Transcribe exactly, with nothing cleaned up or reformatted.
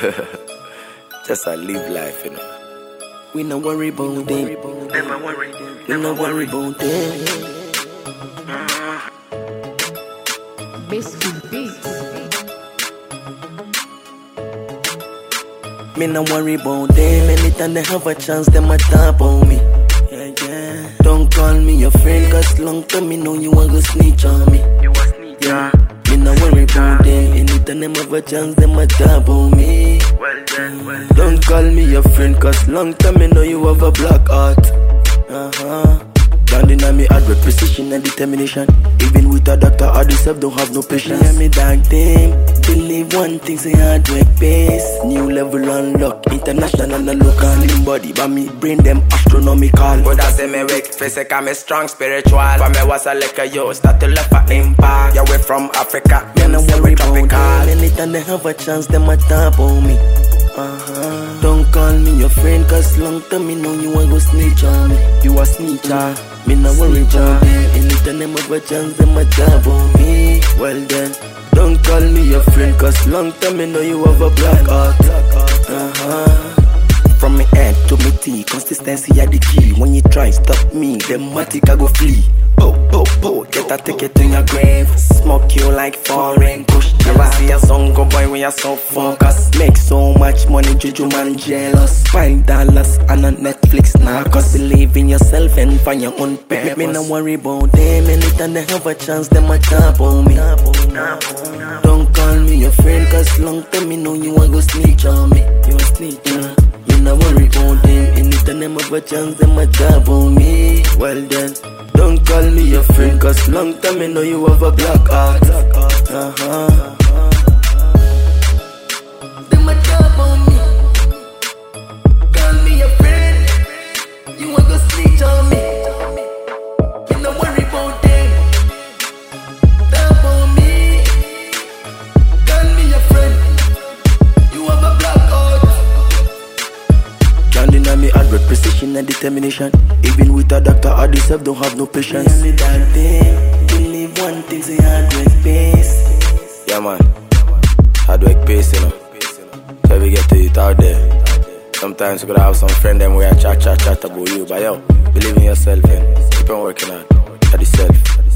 Just I live life, you know. We no worry about them. Never worry. We no worry about them. Biscuit beats. Me no worry about them. Anytime they have a chance, them a tap on me. Yeah, yeah. Don't call me your friend, cause long time me know you a go snitch on me. You a snitch, Yeah. Me no worry about them. Anytime them have a chance, them a tap on me. Well done, well Don't call me your friend, cause long time me know you have a black heart. Uh-huh. Down in me hard with precision and determination. Even with a doctor, I deserve don't have no patience. Yeah, me dark team. Believe one thing, say hard work base. New level unlock, international and local. Lean body, but me brain them astronomical. But I say me weak, physical, me strong, spiritual. For me was a like a yo, start to left for impact. Yeah, we from Africa, Me no worry about tropical. them. Anytime they have a chance, them a tap on me. Uh-huh. Don't call me your friend, cause long time me know you a go snitch on me. You a snitcher, me no worry about them. Anytime them have a chance, them a tap on me. Well then, don't call me your friend, cause long time me know you have a black heart. Uh-huh. From me head to me teeth, consistency are the key. When you try stop me, them matic I go flee. Oh, oh, oh, get a ticket to your grave. Smoke you like foreign push. Never see a song go boy when you're so focused. Make so much money, juju man jealous. Five dollars and on Netflix now. Cause believe in yourself and find your own purpose. Me no worry about them. Anytime they have a chance, them a tap on me. Don't call me your friend, cause long time me know you a go snitch on me. You a snitch, uh. Me no worry about them. Anytime them have a chance, them a tap on me. Well then, don't call me your friend, cause long time me know you have a black heart. Uh-huh. Them a tap on me. Call me your friend. You a go snitch on me. Me no worry about them. Tap on me. Call me your friend. You have a black heart. Down in me hard with precision and determination. Even with a doctor, I deserve don't have no patience. Me that thing, believe one thing, say hard work pays. Yeah, man. Hard work pays, you know. So we get to it out there. Sometimes you gotta have some friend them where I chat, chat, chat about you. But yo, believe in yourself and keep on working hard. At yourself.